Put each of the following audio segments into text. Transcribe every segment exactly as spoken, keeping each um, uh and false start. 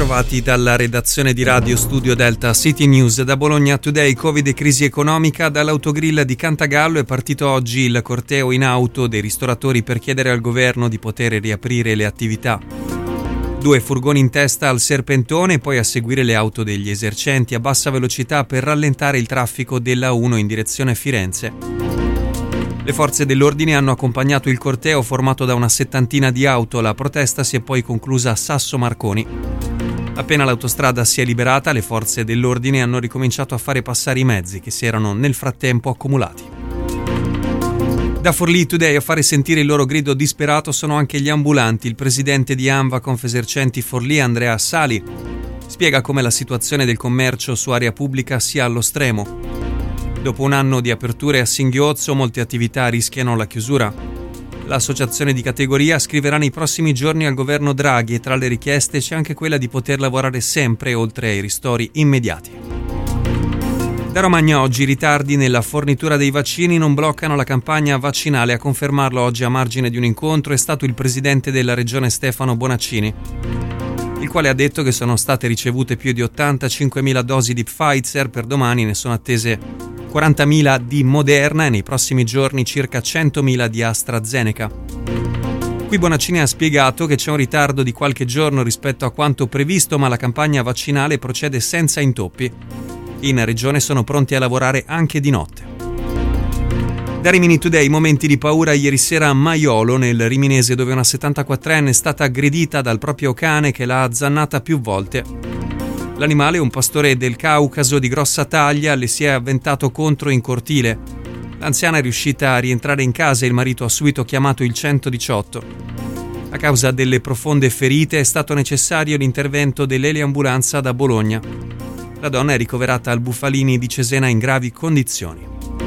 bentrovati dalla redazione di Radio Studio Delta City News. Da Bologna Today, Covid e crisi economica. Dall'autogrill di Cantagallo è partito oggi il corteo in auto dei ristoratori per chiedere al governo di poter riaprire le attività. Due furgoni in testa al Serpentone, poi a seguire le auto degli esercenti a bassa velocità per rallentare il traffico della A uno in direzione Firenze. Le forze dell'ordine hanno accompagnato il corteo formato da una settantina di auto. La protesta si è poi conclusa a Sasso Marconi. Appena l'autostrada si è liberata, le forze dell'ordine hanno ricominciato a fare passare i mezzi che si erano nel frattempo accumulati. Da Forlì Today a fare sentire il loro grido disperato sono anche gli ambulanti. Il presidente di ANVA Confesercenti Forlì, Andrea Sali, spiega come la situazione del commercio su area pubblica sia allo stremo. Dopo un anno di aperture a singhiozzo, molte attività rischiano la chiusura. L'associazione di categoria scriverà nei prossimi giorni al governo Draghi e tra le richieste c'è anche quella di poter lavorare sempre oltre ai ristori immediati. Da Romagna oggi ritardi nella fornitura dei vaccini non bloccano la campagna vaccinale. A confermarlo oggi a margine di un incontro è stato il presidente della regione Stefano Bonaccini, il quale ha detto che sono state ricevute più di ottantacinquemila dosi di Pfizer, per domani ne sono attese quarantamila di Moderna e nei prossimi giorni circa centomila di AstraZeneca. Qui Bonaccini ha spiegato che c'è un ritardo di qualche giorno rispetto a quanto previsto, ma la campagna vaccinale procede senza intoppi. In regione sono pronti a lavorare anche di notte. Da Rimini Today, momenti di paura ieri sera a Maiolo, nel Riminese, dove una settantaquattrenne è stata aggredita dal proprio cane che l'ha azzannata più volte. L'animale, un pastore del Caucaso di grossa taglia, le si è avventato contro in cortile. L'anziana è riuscita a rientrare in casa e il marito ha subito chiamato il centodiciotto. A causa delle profonde ferite è stato necessario l'intervento dell'eliambulanza da Bologna. La donna è ricoverata al Bufalini di Cesena in gravi condizioni.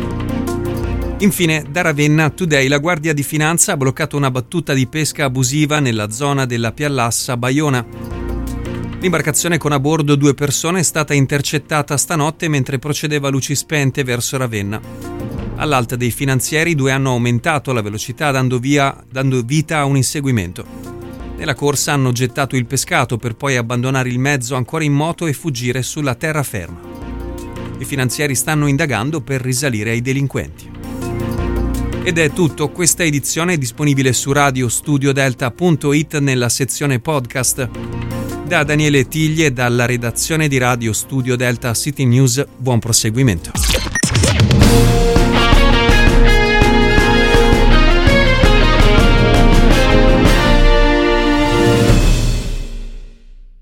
Infine, da Ravenna Today, la Guardia di Finanza ha bloccato una battuta di pesca abusiva nella zona della Piallassa Baiona. L'imbarcazione con a bordo due persone è stata intercettata stanotte mentre procedeva a luci spente verso Ravenna. All'alta dei finanzieri, i due hanno aumentato la velocità dando, via, dando vita a un inseguimento. Nella corsa hanno gettato il pescato per poi abbandonare il mezzo ancora in moto e fuggire sulla terraferma. I finanzieri stanno indagando per risalire ai delinquenti. Ed è tutto, questa edizione è disponibile su radio studio delta punto it nella sezione podcast. Da Daniele Tiglie, dalla redazione di Radio Studio Delta City News, buon proseguimento.